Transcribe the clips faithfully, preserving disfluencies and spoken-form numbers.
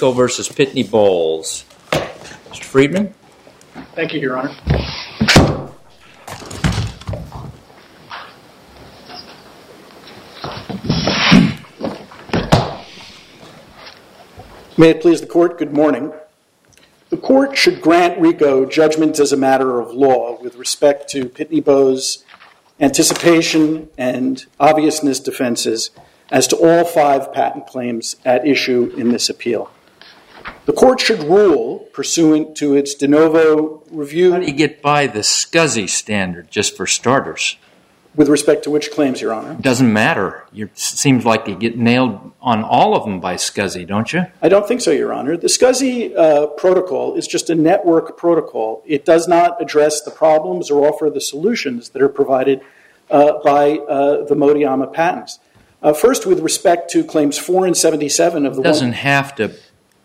Cisco versus Pitney Bowles. Mister Friedman? Thank you, Your Honor. May it please the Court, good morning. The Court should grant RICO judgment as a matter of law with respect to Pitney Bowes' anticipation and obviousness defenses as to all five patent claims at issue in this appeal. The Court should rule, pursuant to its de novo review... How do you get by the SCSI standard, just for starters? With respect to which claims, Your Honor? It doesn't matter. It seems like you get nailed on all of them by SCSI, don't you? I don't think so, Your Honor. The SCSI uh, protocol is just a network protocol. It does not address the problems or offer the solutions that are provided uh, by uh, the Modiyama patents. Uh, first, with respect to claims four and seventy-seven of the... It doesn't have to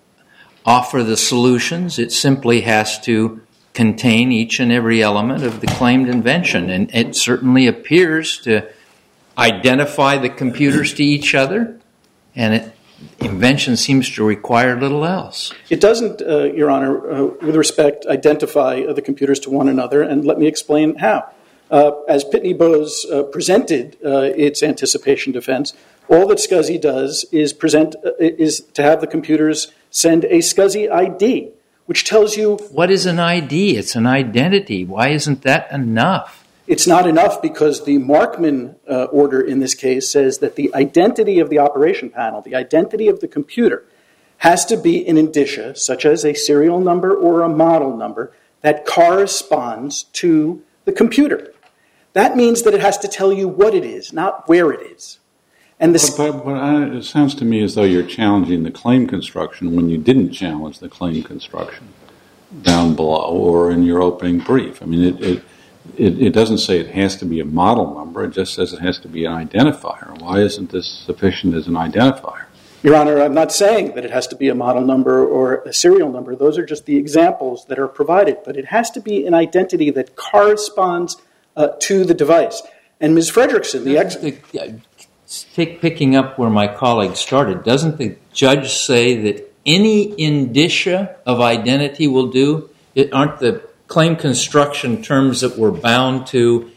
offer the solutions. It simply has to contain each and every element of the claimed invention. And it certainly appears to identify the computers to each other. And it, invention seems to require little else. It doesn't, uh, Your Honor, uh, with respect, identify uh, the computers to one another. And let me explain how. Uh, as Pitney Bowes uh, presented uh, its anticipation defense, all that SCSI does is present uh, is to have the computers send a SCSI I D, which tells you... What is an I D? It's an identity. Why isn't that enough? It's not enough because the Markman uh, order in this case says that the identity of the operation panel, the identity of the computer, has to be an indicia, such as a serial number or a model number, that corresponds to the computer. That means that it has to tell you what it is, not where it is. And this, but, but, but I, it sounds to me as though you're challenging the claim construction when you didn't challenge the claim construction down below or in your opening brief. I mean, it, it, it, it doesn't say it has to be a model number. It just says it has to be an identifier. Why isn't this sufficient as an identifier? Your Honor, I'm not saying that it has to be a model number or a serial number. Those are just the examples that are provided. But it has to be an identity that corresponds uh, to the device. And Miz Fredrickson, the ex... Take, picking up where my colleague started, doesn't the judge say that any indicia of identity will do? It, aren't the claim construction terms that we're bound to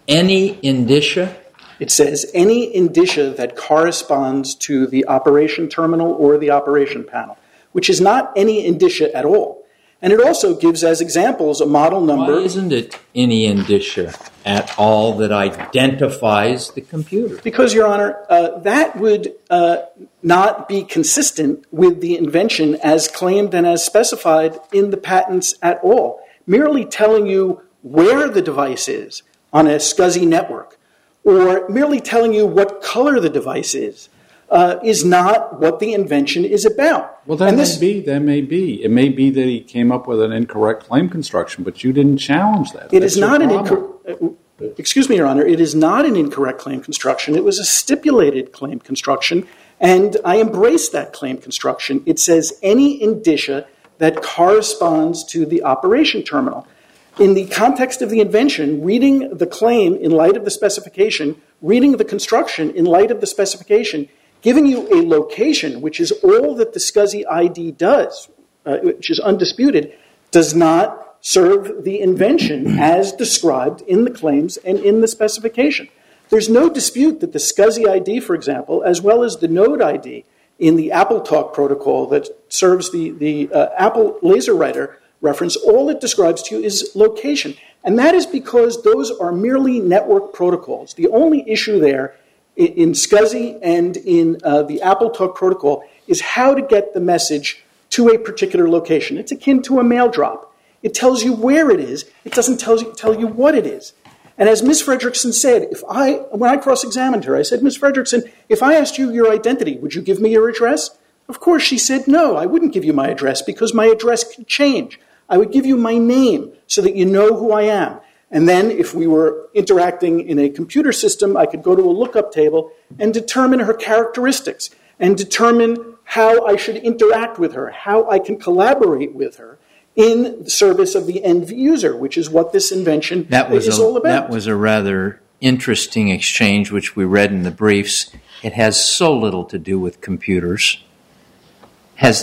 any indicia? It says any indicia that corresponds to the operation terminal or the operation panel, which is not any indicia at all. And it also gives as examples a model number. Why isn't it any indicia at all that identifies the computer? Because, Your Honor, uh, that would uh, not be consistent with the invention as claimed and as specified in the patents at all. Merely telling you where the device is on a SCSI network or merely telling you what color the device is uh, is not what the invention is about. Well, that and may this, be. That may be. It may be that he came up with an incorrect claim construction, but you didn't challenge that. It That's is not an incorrect... Excuse me, Your Honor. It is not an incorrect claim construction. It was a stipulated claim construction, and I embrace that claim construction. It says any indicia that corresponds to the operation terminal. In the context of the invention, reading the claim in light of the specification, reading the construction in light of the specification, giving you a location, which is all that the SCSI I D does, uh, which is undisputed, does not serve the invention as described in the claims and in the specification. There's no dispute that the SCSI I D, for example, as well as the node I D in the AppleTalk protocol that serves the, the uh, Apple LaserWriter reference, all it describes to you is location. And that is because those are merely network protocols. The only issue there in, in SCSI and in uh, the AppleTalk protocol is how to get the message to a particular location. It's akin to a mail drop. It tells you where it is. It doesn't tell you, tell you what it is. And as Miz Fredrickson said, if I, when I cross-examined her, I said, Miz Fredrickson, if I asked you your identity, would you give me your address? Of course, she said, no, I wouldn't give you my address because my address could change. I would give you my name so that you know who I am. And then if we were interacting in a computer system, I could go to a lookup table and determine her characteristics and determine how I should interact with her, how I can collaborate with her in the service of the end user, which is what this invention is a, all about. That was a rather interesting exchange, which we read in the briefs. It has so little to do with computers. Has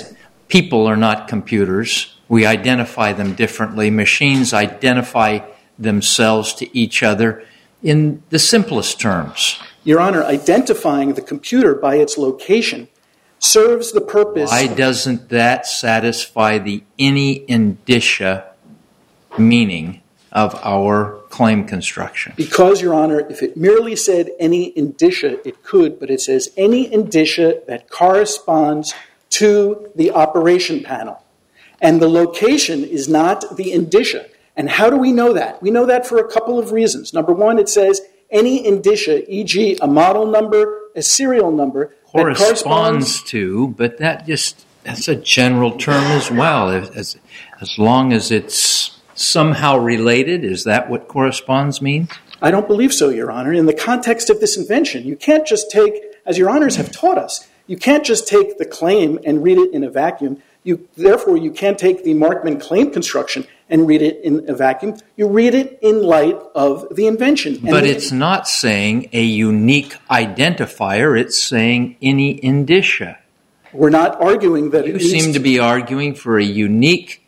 people are not computers. We identify them differently. Machines identify themselves to each other in the simplest terms. Your Honor, identifying the computer by its location serves the purpose... Why doesn't that satisfy the any indicia meaning of our claim construction? Because, Your Honor, if it merely said any indicia, it could, but it says any indicia that corresponds to the operation panel. And the location is not the indicia. And how do we know that? We know that for a couple of reasons. Number one, it says any indicia, for example, a model number, a serial number, corresponds, that corresponds to, but that just, that's a general term as well. As, as long as it's somehow related, is that what corresponds means? I don't believe so, Your Honor. In the context of this invention, you can't just take, as Your Honors have taught us, you can't just take the claim and read it in a vacuum. You, therefore, you can't take the Markman claim construction and read it in a vacuum. You read it in light of the invention. And but the, it's not saying a unique identifier. It's saying any indicia. We're not arguing that you it seem needs to be arguing for a unique,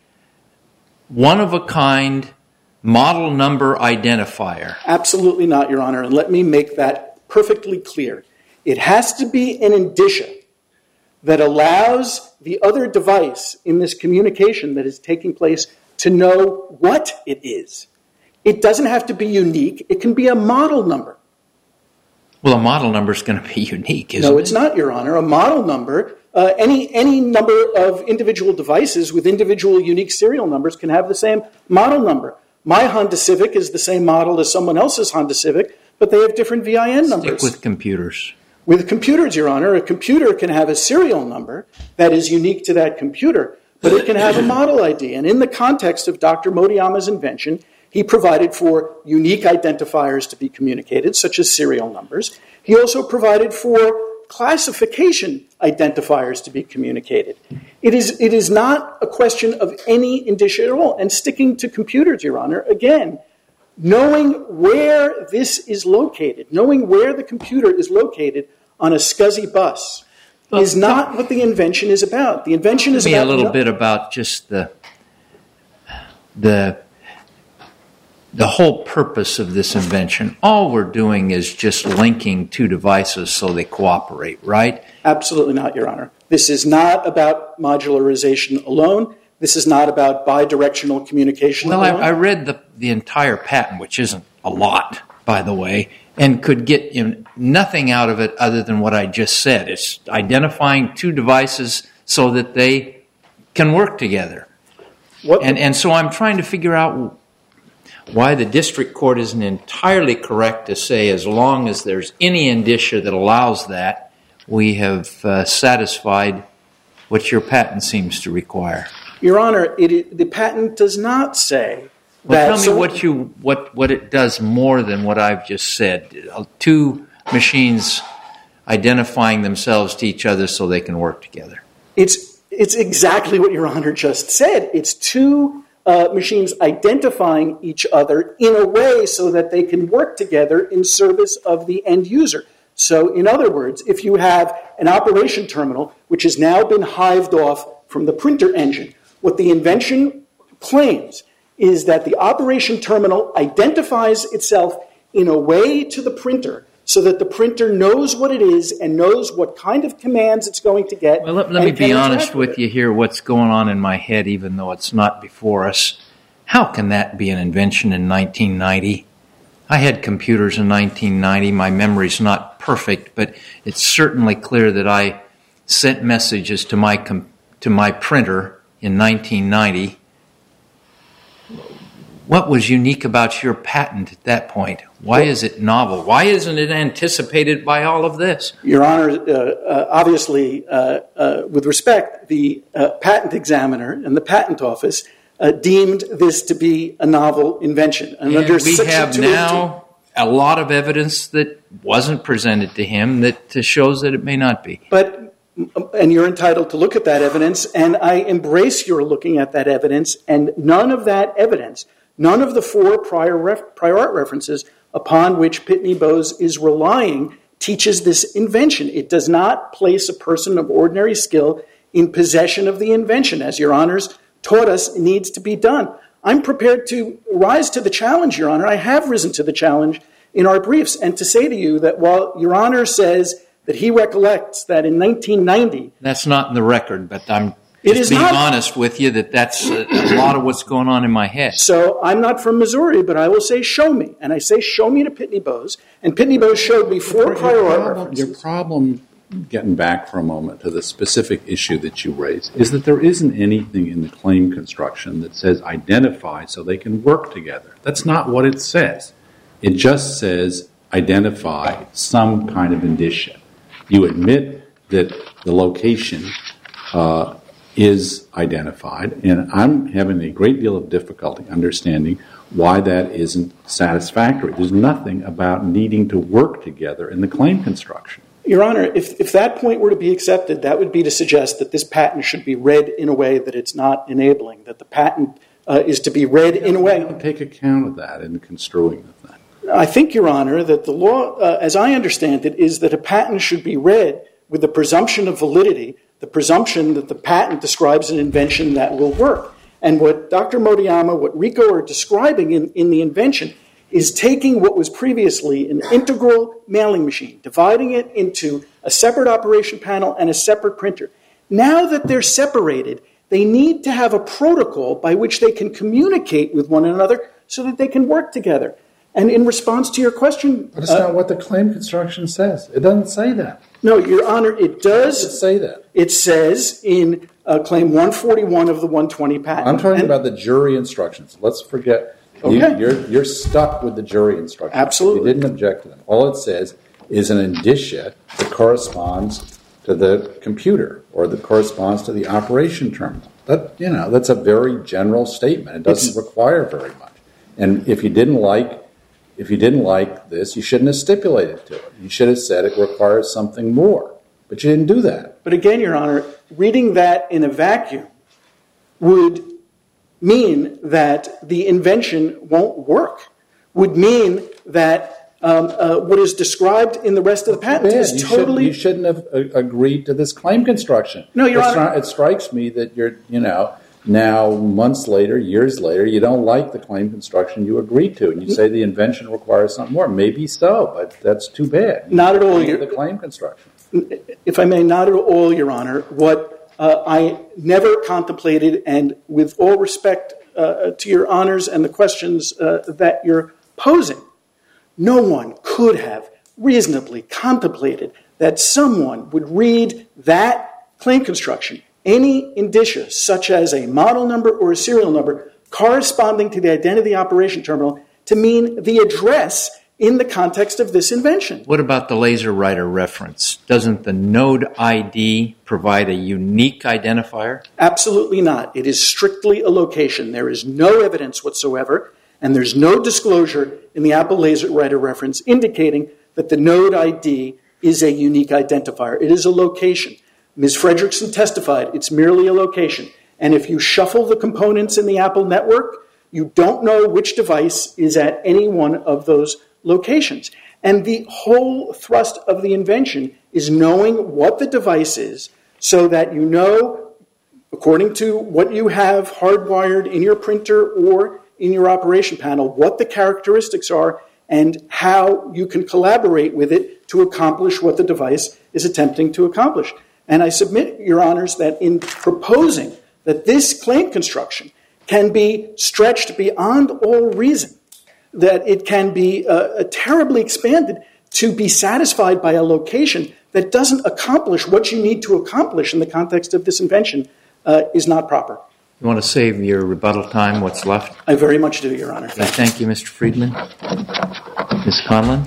one-of-a-kind model number identifier. Absolutely not, Your Honor. And let me make that perfectly clear. It has to be an indicia that allows the other device in this communication that is taking place to know what it is. It doesn't have to be unique. It can be a model number. Well, a model number is going to be unique, isn't it? No, it's not, Your Honor. A model number, uh, any, any number of individual devices with individual unique serial numbers can have the same model number. My Honda Civic is the same model as someone else's Honda Civic, but they have different V I N numbers. Stick with computers. With computers, Your Honor, a computer can have a serial number that is unique to that computer, but it can have a model I D. And in the context of Doctor Motoyama's invention, he provided for unique identifiers to be communicated, such as serial numbers. He also provided for classification identifiers to be communicated. It is, it is not a question of any indicia at all. And sticking to computers, Your Honor, again, knowing where this is located, knowing where the computer is located on a SCSI bus well, is not what the invention is about. The invention is about... Tell me a little you know, bit about just the, the, the whole purpose of this invention. All we're doing is just linking two devices so they cooperate, right? Absolutely not, Your Honor. This is not about modularization alone. This is not about bidirectional communication. Well, I, I read the, the entire patent, which isn't a lot, by the way, and could get you know, nothing out of it other than what I just said. It's identifying two devices so that they can work together. What? And, and so I'm trying to figure out why the district court isn't entirely correct to say as long as there's any indicia that allows that, we have uh, satisfied what your patent seems to require. Your Honor, it, the patent does not say well, that... Tell me so, what, you, what, what it does more than what I've just said. Two machines identifying themselves to each other so they can work together. It's, it's exactly what Your Honor just said. It's two uh, machines identifying each other in a way so that they can work together in service of the end user. So, in other words, if you have an operation terminal which has now been hived off from the printer engine, what the invention claims is that the operation terminal identifies itself in a way to the printer so that the printer knows what it is and knows what kind of commands it's going to get. Well, let, let me be honest with you here, what's going on in my head, even though it's not before us. How can that be an invention in nineteen ninety? I had computers in nineteen ninety. My memory's not perfect, but it's certainly clear that I sent messages to my com- to my printer in nineteen ninety. What was unique about your patent at that point? Why is it novel? Why isn't it anticipated by all of this? Your Honor, uh, uh, obviously, uh, uh, with respect, the uh, patent examiner and the patent office uh, deemed this to be a novel invention. And, and under we have now a lot of evidence that wasn't presented to him that shows that it may not be. But And you're entitled to look at that evidence, and I embrace your looking at that evidence, and none of that evidence, none of the four prior, ref, prior art references upon which Pitney Bowes is relying teaches this invention. It does not place a person of ordinary skill in possession of the invention, as Your Honors taught us needs to be done. I'm prepared to rise to the challenge, Your Honor. I have risen to the challenge in our briefs, and to say to you that while Your Honor says that he recollects that in nineteen ninety... That's not in the record, but I'm it just is being not, honest with you that that's a, a lot of what's going on in my head. So I'm not from Missouri, but I will say show me. And I say show me to Pitney Bowes, and Pitney Bowes showed me four prior art references. Your problem, getting back for a moment to the specific issue that you raised, is that there isn't anything in the claim construction that says identify so they can work together. That's not what it says. It just says identify some kind of indicia. You admit that the location uh, is identified, and I'm having a great deal of difficulty understanding why that isn't satisfactory. There's nothing about needing to work together in the claim construction. Your Honor, if, if that point were to be accepted, that would be to suggest that this patent should be read in a way that it's not enabling, that the patent uh, is to be read in a way... Don't take account of that in construing the thing. I think, Your Honor, that the law, uh, as I understand it, is that a patent should be read with the presumption of validity, the presumption that the patent describes an invention that will work. And what Doctor Motoyama, what Rico are describing in, in the invention is taking what was previously an integral mailing machine, dividing it into a separate operation panel and a separate printer. Now that they're separated, they need to have a protocol by which they can communicate with one another so that they can work together. And in response to your question... But it's uh, not what the claim construction says. It doesn't say that. No, Your Honor, it does... It doesn't say that. It says in uh, Claim one forty-one of the one twenty patent... I'm talking and, about the jury instructions. Let's forget... Okay. You, you're, you're stuck with the jury instructions. Absolutely. You didn't object to them. All it says is an indicia that corresponds to the computer or that corresponds to the operation terminal. That, you know, that's a very general statement. It doesn't it's, require very much. And if you didn't like... If you didn't like this, you shouldn't have stipulated to it. You should have said it requires something more. But you didn't do that. But again, Your Honor, reading that in a vacuum would mean that the invention won't work, would mean that um, uh, what is described in the rest of the patent is you totally... Shouldn't, you shouldn't have uh, agreed to this claim construction. No, Your it's Honor... Not, it strikes me that you're, you know... Now, months later, years later, you don't like the claim construction you agreed to, and you say the invention requires something more. Maybe so, but that's too bad. You not at all. The claim construction. If I may, not at all, Your Honor. What uh, I never contemplated, and with all respect uh, to Your Honors and the questions uh, that you're posing, no one could have reasonably contemplated that someone would read that claim construction, any indicia, such as a model number or a serial number, corresponding to the identity operation terminal, to mean the address in the context of this invention. What about the laser writer reference? Doesn't the node I D provide a unique identifier? Absolutely not. It is strictly a location. There is no evidence whatsoever, and there's no disclosure in the Apple laser writer reference indicating that the node I D is a unique identifier. It is a location. Miz Fredrickson testified it's merely a location. And if you shuffle the components in the Apple network, you don't know which device is at any one of those locations. And the whole thrust of the invention is knowing what the device is so that you know, according to what you have hardwired in your printer or in your operation panel, what the characteristics are and how you can collaborate with it to accomplish what the device is attempting to accomplish. And I submit, Your Honors, that in proposing that this claim construction can be stretched beyond all reason, that it can be uh, terribly expanded to be satisfied by a location that doesn't accomplish what you need to accomplish in the context of this invention uh, is not proper. You want to save your rebuttal time, what's left? I very much do, Your Honor. Okay, thank you, Mister Friedman. Miz Conlon?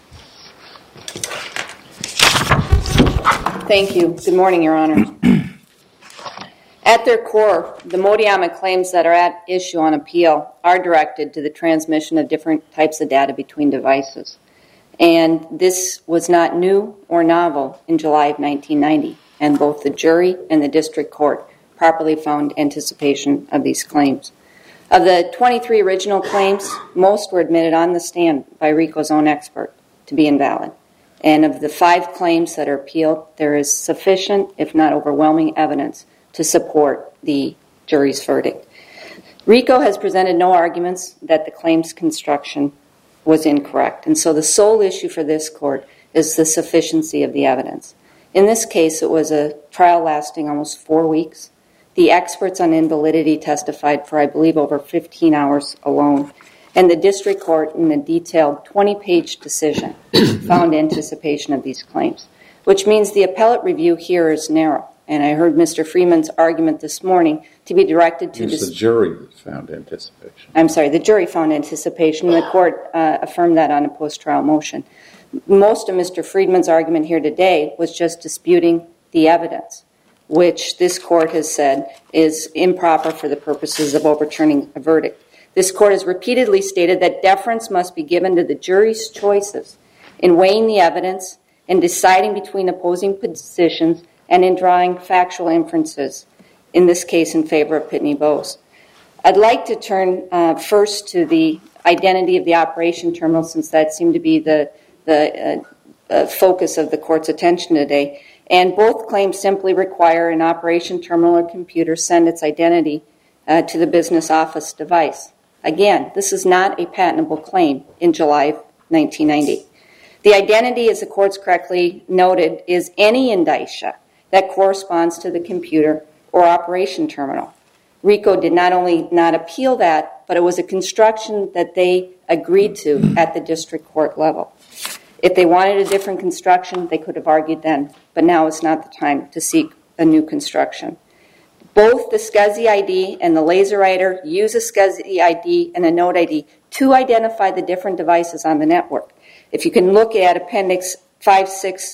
Thank you. Good morning, Your Honor. At their core, the Motoyama claims that are at issue on appeal are directed to the transmission of different types of data between devices. And this was not new or novel in July of nineteen ninety, and both the jury and the district court properly found anticipation of these claims. Of the twenty-three original claims, most were admitted on the stand by RICO's own expert to be invalid. And of the five claims that are appealed, there is sufficient, if not overwhelming, evidence to support the jury's verdict. RICO has presented no arguments that the claims construction was incorrect. And so the sole issue for this court is the sufficiency of the evidence. In this case, it was a trial lasting almost four weeks. The experts on invalidity testified for, I believe, over fifteen hours alone. And the district court, in a detailed twenty-page decision, found anticipation of these claims, which means the appellate review here is narrow. And I heard Mister Freeman's argument this morning to be directed to... It's the jury that found anticipation. I'm sorry, the jury found anticipation, and the court uh, affirmed that on a post-trial motion. Most of Mister Friedman's argument here today was just disputing the evidence, which this court has said is improper for the purposes of overturning a verdict. This court has repeatedly stated that deference must be given to the jury's choices in weighing the evidence and deciding between opposing positions and in drawing factual inferences, in this case in favor of Pitney Bowes. I'd like to turn uh, first to the identity of the operation terminal, since that seemed to be the, the uh, uh, focus of the court's attention today. And both claims simply require an operation terminal or computer send its identity uh, to the business office device. Again, this is not a patentable claim in July of nineteen ninety. The identity, as the courts correctly noted, is any indicia that corresponds to the computer or operation terminal. RICO did not only not appeal that, but it was a construction that they agreed to at the district court level. If they wanted a different construction, they could have argued then, but now is not the time to seek a new construction. Both the SCSI I D and the LaserWriter use a SCSI I D and a Node I D to identify the different devices on the network. If you can look at Appendix five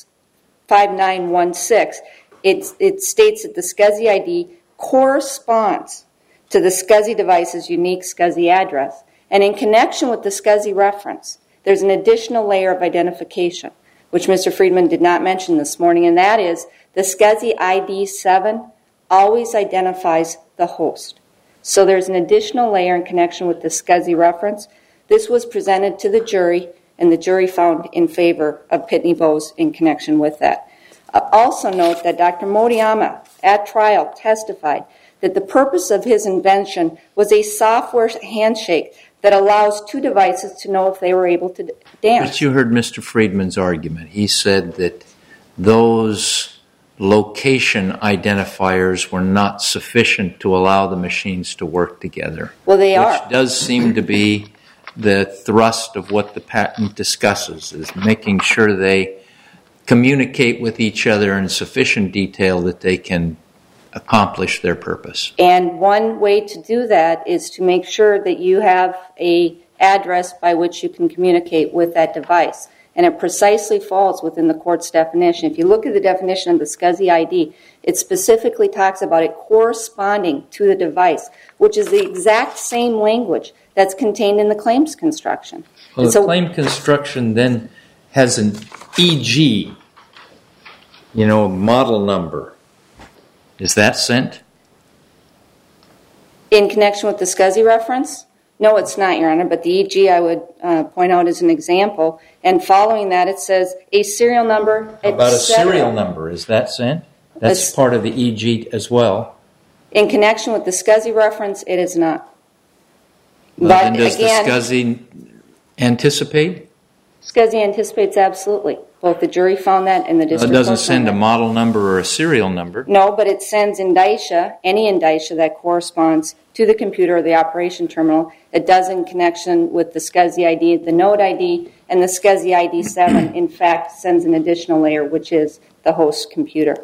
nine one six, it, it states that the SCSI I D corresponds to the SCSI device's unique SCSI address. And in connection with the SCSI reference, there's an additional layer of identification, which Mister Friedman did not mention this morning, and that is the SCSI I D seven always identifies the host. So there's an additional layer in connection with the SCSI reference. This was presented to the jury, and the jury found in favor of Pitney Bowes in connection with that. Uh, also note that Doctor Moriyama at trial testified that the purpose of his invention was a software handshake that allows two devices to know if they were able to dance. But you heard Mister Friedman's argument. He said that those location identifiers were not sufficient to allow the machines to work together. Well, they which are. Which does seem to be the thrust of what the patent discusses, is making sure they communicate with each other in sufficient detail that they can accomplish their purpose. And one way to do that is to make sure that you have an address by which you can communicate with that device. And it precisely falls within the court's definition. If you look at the definition of the SCSI I D, it specifically talks about it corresponding to the device, which is the exact same language that's contained in the claims construction. Well, the so, claim construction then has an E G, you know, model number. Is that sent? In connection with the SCSI reference? No, it's not, Your Honor, but the E G I would uh, point out as an example. And following that, it says a serial number, How about a serial number? Is that sent? That's a, part of the E G as well. In connection with the SCSI reference, it is not. Well, but then does again, the SCSI anticipate? SCSI anticipates absolutely. Both the jury found that and the district It doesn't court send a found that. model number or a serial number. No, but it sends indicia, any indicia that corresponds to the computer or the operation terminal. It does in connection with the SCSI I D, the Node I D, and the SCSI I D seven, in fact, sends an additional layer, which is the host computer.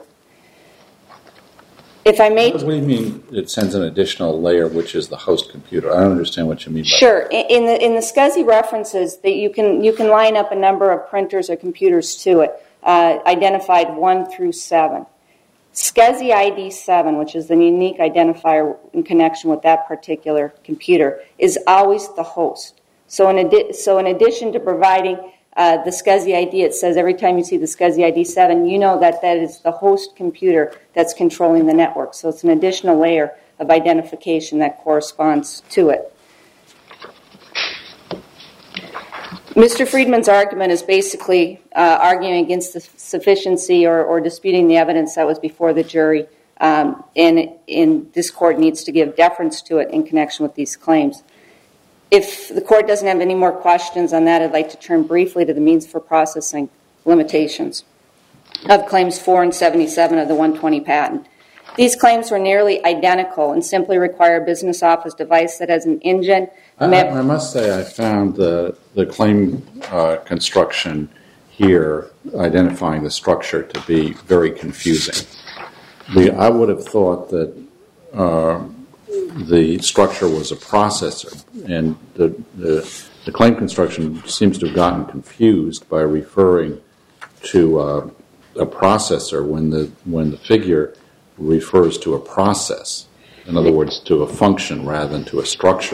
If I may... What do you mean it sends an additional layer, which is the host computer? I don't understand what you mean by Sure. that. In the in the SCSI references, that you can you can line up a number of printers or computers to it, uh, identified one through seven. SCSI I D seven, which is the unique identifier in connection with that particular computer, is always the host. So in, adi- so in addition to providing uh, the SCSI I D, it says every time you see the SCSI I D seven, you know that that is the host computer that's controlling the network. So it's an additional layer of identification that corresponds to it. Mister Friedman's argument is basically uh, arguing against the sufficiency or, or disputing the evidence that was before the jury, um, and, and this court needs to give deference to it in connection with these claims. If the court doesn't have any more questions on that, I'd like to turn briefly to the means for processing limitations of claims four and seventy-seven of the one twenty patent. These claims were nearly identical and simply require a business office device that has an engine. I, I must say I found the, the claim uh, construction here identifying the structure to be very confusing. The, I would have thought that uh, the structure was a processor, and the, the, the claim construction seems to have gotten confused by referring to uh, a processor when the when the figure refers to a process. In other words, to a function rather than to a structure.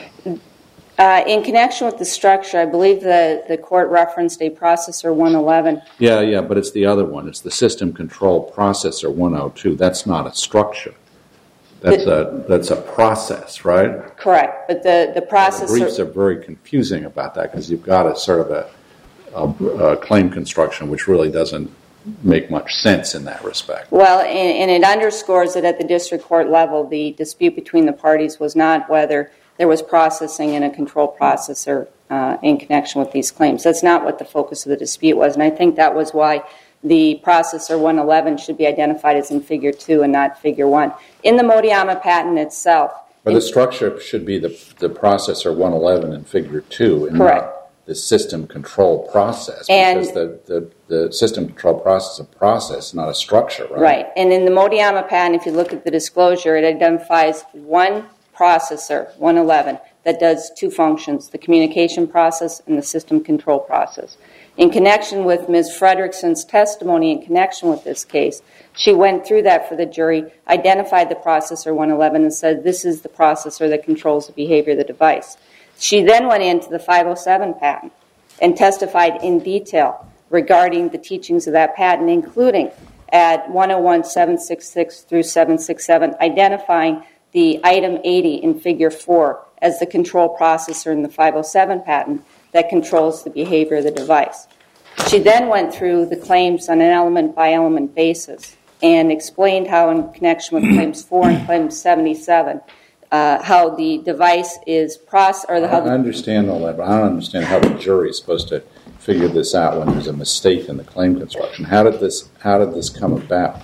Uh, in connection with the structure, I believe the, the court referenced a processor one eleven. Yeah, yeah, but it's the other one. It's the system control processor one oh two. That's not a structure. That's the, a that's a process, right? Correct, but the, the processor... The briefs are very confusing about that because you've got a sort of a, a, a claim construction which really doesn't make much sense in that respect. Well, and, and it underscores that at the district court level, the dispute between the parties was not whether there was processing in a control processor uh, in connection with these claims. That's not what the focus of the dispute was, and I think that was why the processor one eleven should be identified as in figure two and not figure one. In the Modiyama patent itself... But the structure should be the, the processor one eleven in figure two and correct. Not the system control process. And because the, the, the system control process is a process, not a structure, right? Right, and in the Modiyama patent, if you look at the disclosure, it identifies one processor, one eleven, that does two functions, the communication process and the system control process. In connection with Miz Fredrickson's testimony in connection with this case, she went through that for the jury, identified the processor one eleven and said this is the processor that controls the behavior of the device. She then went into the five oh seven patent and testified in detail regarding the teachings of that patent, including at one oh one, seven sixty-six through seven sixty-seven, identifying the item eighty in figure four as the control processor in the five oh seven patent that controls the behavior of the device. She then went through the claims on an element-by-element basis and explained how in connection with claims four and claims seventy-seven, uh, how the device is processed, or the, how the... I understand all that, but I don't understand how the jury is supposed to figure this out when there's a mistake in the claim construction. How did this, how did this come about?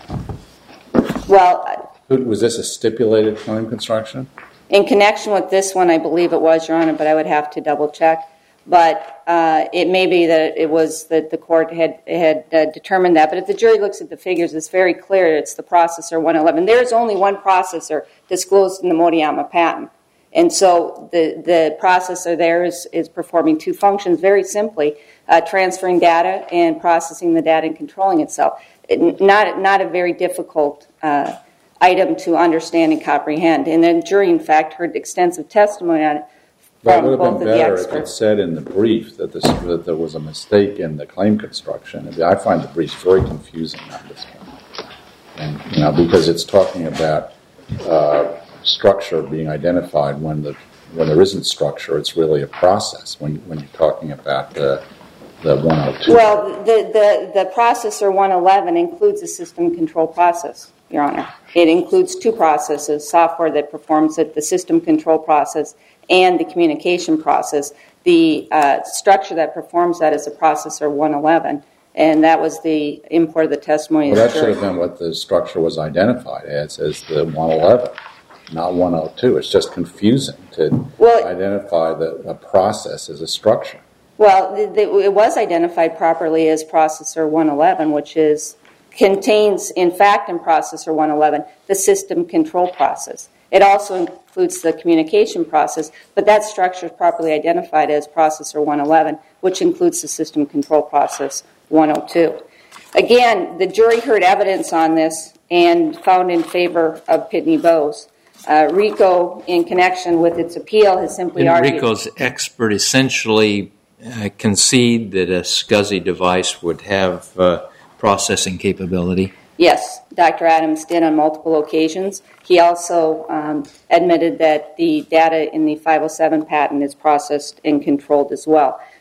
Well... Was this a stipulated claim construction? In connection with this one, I believe it was, Your Honor, but I would have to double-check. But uh, it may be that it was that the court had had uh, determined that. But if the jury looks at the figures, it's very clear it's the processor one eleven. There is only one processor disclosed in the Modiyama patent. And so the, the processor there is, is performing two functions very simply, uh, transferring data and processing the data and controlling itself. It, not, not a very difficult uh, item to understand and comprehend. And the jury, in fact, heard extensive testimony on it. But it would have been better if it said in the brief that, this, that there was a mistake in the claim construction. I find the brief very confusing on this one. And, you know, because it's talking about uh, structure being identified when the when there isn't structure, it's really a process when, when you're talking about the, the one oh two. Well, the, the, the processor one eleven includes a system control process, Your Honor. It includes two processes, software that performs it, the system control process, and the communication process. The uh, structure that performs that is a processor one eleven, and that was the import of the testimony. Well, that should have been what the structure was identified as, as the one eleven, not one oh two. It's just confusing to well, identify the, a process as a structure. Well, the, the, it was identified properly as processor one eleven, which is contains, in fact, in processor one eleven, the system control process. It also includes the communication process, but that structure is properly identified as processor one eleven, which includes the system control process one oh two. Again, the jury heard evidence on this and found in favor of Pitney Bowes. Uh, RICO, in connection with its appeal, has simply Didn't argued... RICO's expert essentially uh, concede that a SCSI device would have uh, processing capability? Yes, Doctor Adams did on multiple occasions. He also um, admitted that the data in the five oh seven patent is processed and controlled as well.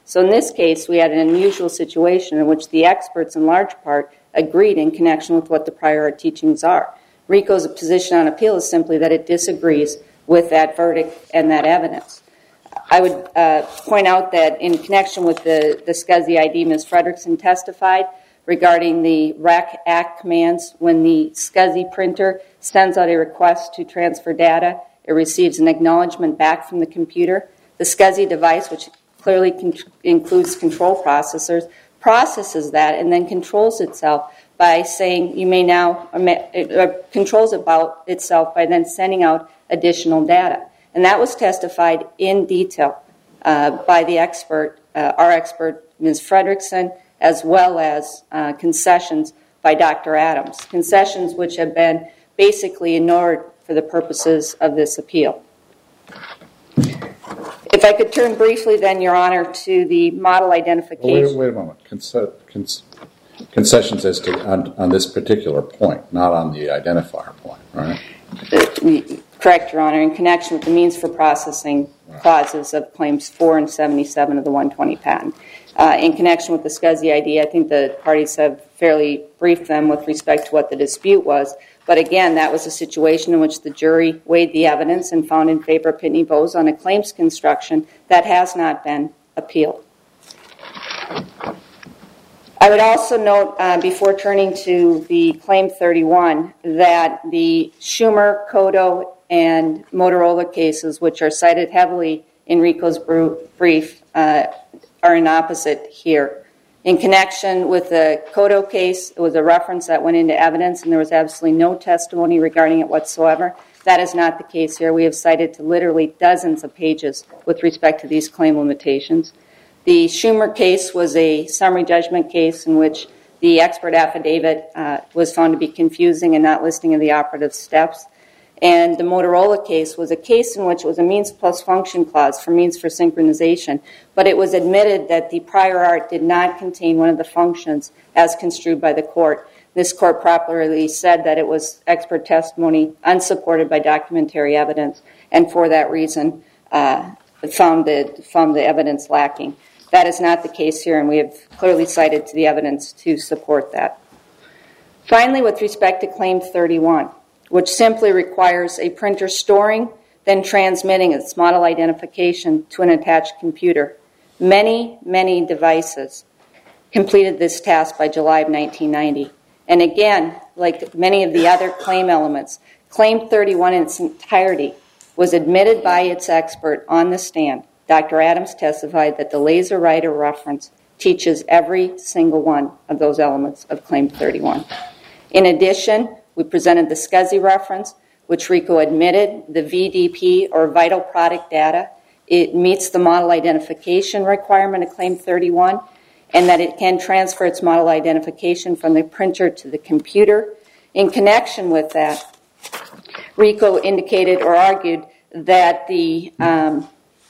So in this case, we had an unusual situation in which the experts, in large part, agreed in connection with what the prior art teachings are. RICO's position on appeal is simply that it disagrees with that verdict and that evidence. I would uh, point out that in connection with the, the SCSI I D, Miz Fredrickson testified regarding the R E C Act commands. When the SCSI printer sends out a request to transfer data, it receives an acknowledgement back from the computer. The SCSI device, which clearly con- includes control processors, processes that and then controls itself by saying you may now, it uh, controls about itself by then sending out additional data. And that was testified in detail uh, by the expert, uh, our expert, Miz Fredrickson, as well as uh, concessions by Doctor Adams, concessions which have been basically ignored for the purposes of this appeal. If I could turn briefly then, Your Honor, to the model identification. Well, wait, wait a moment. Conce- conce- concessions as to on, on this particular point, not on the identifier point, right? Uh, correct, Your Honor, in connection with the means for processing right. clauses of claims four and seventy-seven of the one twenty patent. Uh, in connection with the SCSI I D, I think the parties have fairly briefed them with respect to what the dispute was. But again, that was a situation in which the jury weighed the evidence and found in favor of Pitney Bowes on a claims construction that has not been appealed. I would also note, uh, before turning to the Claim thirty-one, that the Schumer, Kodo, and Motorola cases, which are cited heavily in RICO's brief, uh, are in opposite here. In connection with the Kodo case, it was a reference that went into evidence, and there was absolutely no testimony regarding it whatsoever. That is not the case here. We have cited to literally dozens of pages with respect to these claim limitations. The Schumer case was a summary judgment case in which the expert affidavit uh, was found to be confusing and not listing of the operative steps. And the Motorola case was a case in which it was a means plus function clause for means for synchronization, but it was admitted that the prior art did not contain one of the functions as construed by the court. This court properly said that it was expert testimony unsupported by documentary evidence, and for that reason uh, found, the, found the evidence lacking. That is not the case here, and we have clearly cited to the evidence to support that. Finally, with respect to Claim thirty-one, which simply requires a printer storing, then transmitting its model identification to an attached computer. Many, many devices completed this task by July of nineteen ninety. And again, like many of the other claim elements, Claim thirty-one in its entirety was admitted by its expert on the stand. Doctor Adams testified that the laser writer reference teaches every single one of those elements of Claim thirty-one. In addition, we presented the SCSI reference, which RICO admitted the V D P, or vital product data. It meets the model identification requirement of Claim thirty-one, and that it can transfer its model identification from the printer to the computer. In connection with that, RICO indicated or argued that the um,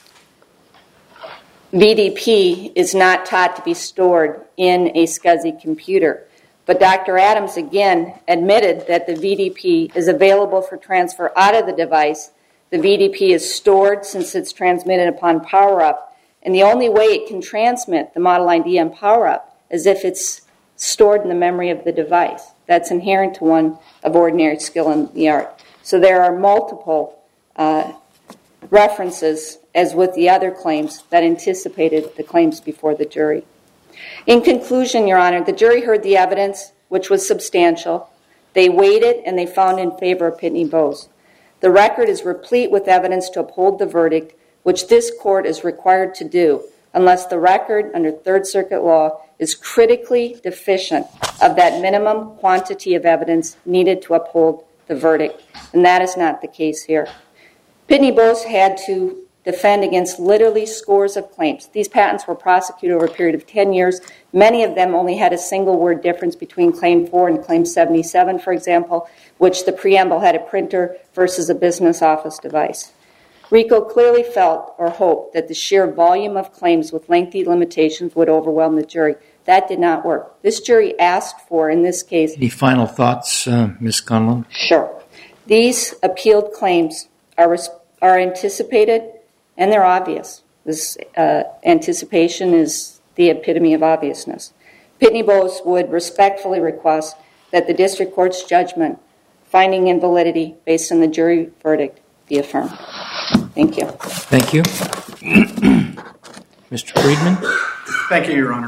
V D P is not taught to be stored in a SCSI computer. But Doctor Adams, again, admitted that the V D P is available for transfer out of the device. The V D P is stored since it's transmitted upon power-up. And the only way it can transmit the model I D on power-up is if it's stored in the memory of the device. That's inherent to one of ordinary skill in the art. So there are multiple uh, references, as with the other claims, that anticipated the claims before the jury. In conclusion, Your Honor, the jury heard the evidence, which was substantial. They weighed it, and they found in favor of Pitney Bowes. The record is replete with evidence to uphold the verdict, which this court is required to do, unless the record under Third Circuit law is critically deficient of that minimum quantity of evidence needed to uphold the verdict. And that is not the case here. Pitney Bowes had to defend against literally scores of claims. These patents were prosecuted over a period of ten years. Many of them only had a single word difference between Claim four and Claim seventy-seven, for example, which the preamble had a printer versus a business office device. RICO clearly felt or hoped that the sheer volume of claims with lengthy limitations would overwhelm the jury. That did not work. This jury asked for, in this case... Any final thoughts, uh, Miz Conlon? Sure. These appealed claims are, are anticipated and they're obvious. This uh, anticipation is the epitome of obviousness. Pitney Bowes would respectfully request that the district court's judgment finding invalidity based on the jury verdict be affirmed. Thank you. Thank you. Mister Friedman? Thank you, Your Honor.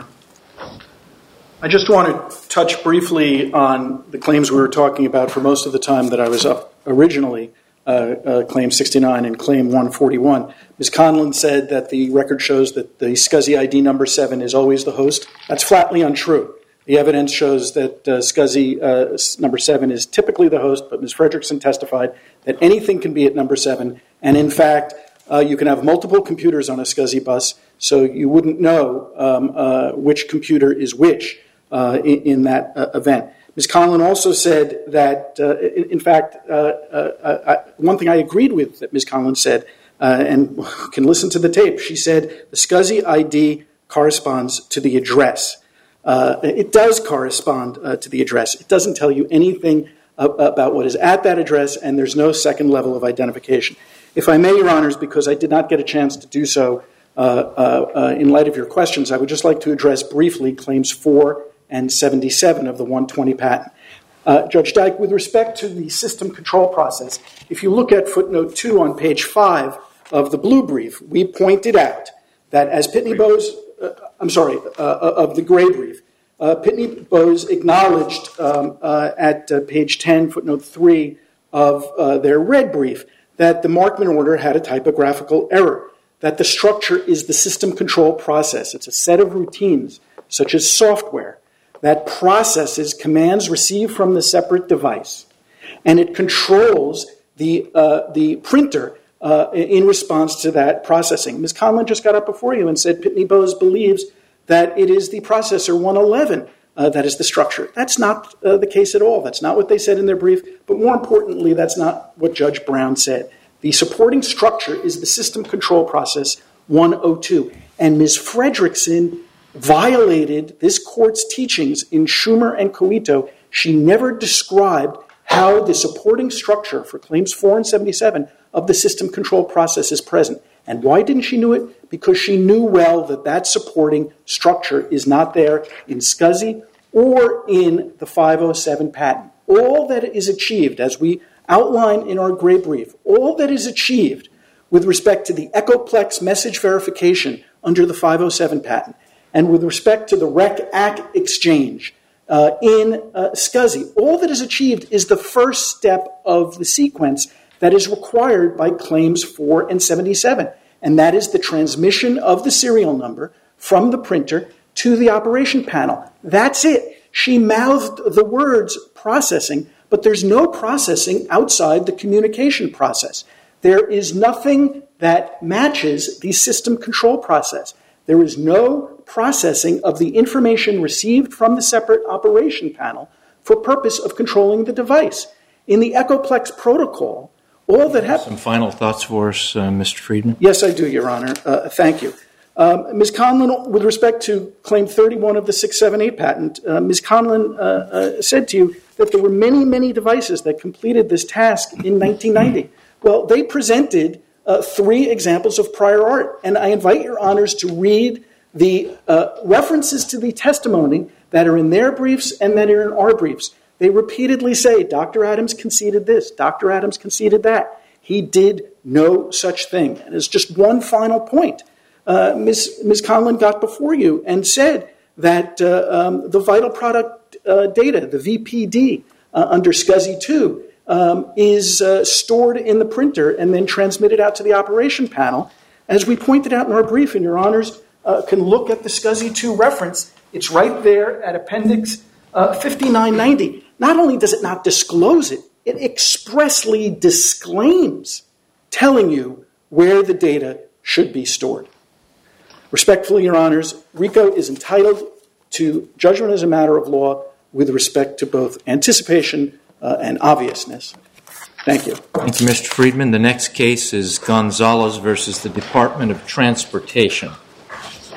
I just want to touch briefly on the claims we were talking about for most of the time that I was up originally, uh, uh, Claim sixty-nine and Claim one forty-one. Miz Conlon said that the record shows that the SCSI I D number seven is always the host. That's flatly untrue. The evidence shows that uh, SCSI uh, number seven is typically the host, but Miz Fredrickson testified that anything can be at number seven, and in fact, uh, you can have multiple computers on a SCSI bus, so you wouldn't know um, uh, which computer is which uh, in, in that uh, event. Miz Conlon also said that, uh, in, in fact, uh, uh, uh, one thing I agreed with that Miz Conlon said, uh, and can listen to the tape, she said the SCSI I D corresponds to the address. Uh, it does correspond uh, to the address. It doesn't tell you anything uh, about what is at that address, and there's no second level of identification. If I may, Your Honors, because I did not get a chance to do so uh, uh, uh, in light of your questions, I would just like to address briefly Claims four and seventy-seven of the one twenty patent. Uh, Judge Dyke, with respect to the system control process, if you look at footnote two on page five of the blue brief, we pointed out that as Pitney Bowes... Uh, I'm sorry, uh, of the gray brief. Uh, Pitney Bowes acknowledged um, uh, at uh, page ten, footnote three of uh, their red brief that the Markman order had a typographical error, that the structure is the system control process. It's a set of routines, such as software, that processes commands received from the separate device, and it controls the, uh, the printer Uh, in response to that processing. Miz Conlon just got up before you and said Pitney Bowes believes that it is the processor one eleven uh, that is the structure. That's not uh, the case at all. That's not what they said in their brief, but more importantly, that's not what Judge Brown said. The supporting structure is the system control process one oh two, and Miz Fredrickson violated this court's teachings in Schumer and Coito. She never described how the supporting structure for Claims four and seventy-seven of the system control process is present. And why didn't she know it? Because she knew well that that supporting structure is not there in SCSI or in the five oh seven patent. All that is achieved, as we outline in our gray brief, all that is achieved with respect to the Echoplex message verification under the five oh seven patent and with respect to the REC-A C exchange uh, in uh, SCSI, all that is achieved is the first step of the sequence that is required by Claims four and seventy-seven, and that is the transmission of the serial number from the printer to the operation panel. That's it. She mouthed the words processing, but there's no processing outside the communication process. There is nothing that matches the system control process. There is no processing of the information received from the separate operation panel for purpose of controlling the device. In the Echoplex protocol, all that happens... Some final thoughts for us, uh, Mister Friedman? Yes, I do, Your Honor. Uh, thank you. Um, Miz Conlon, with respect to Claim thirty-one of the six seventy-eight patent, uh, Miz Conlon uh, uh, said to you that there were many, many devices that completed this task in nineteen ninety. Well, they presented uh, three examples of prior art, and I invite Your Honors to read the uh, references to the testimony that are in their briefs and that are in our briefs. They repeatedly say, Doctor Adams conceded this, Doctor Adams conceded that. He did no such thing. And as just one final point, uh, Miz Miz Conlon got before you and said that uh, um, the vital product uh, data, the V P D, uh, under SCSI two, um, is uh, stored in the printer and then transmitted out to the operation panel. As we pointed out in our brief, and Your Honors uh, can look at the SCSI two reference, it's right there at Appendix uh, fifty-nine ninety. Not only does it not disclose it, it expressly disclaims telling you where the data should be stored. Respectfully, Your Honors, RICO is entitled to judgment as a matter of law with respect to both anticipation uh, and obviousness. Thank you. Thank you, Mister Friedman. The next case is Gonzalez versus the Department of Transportation.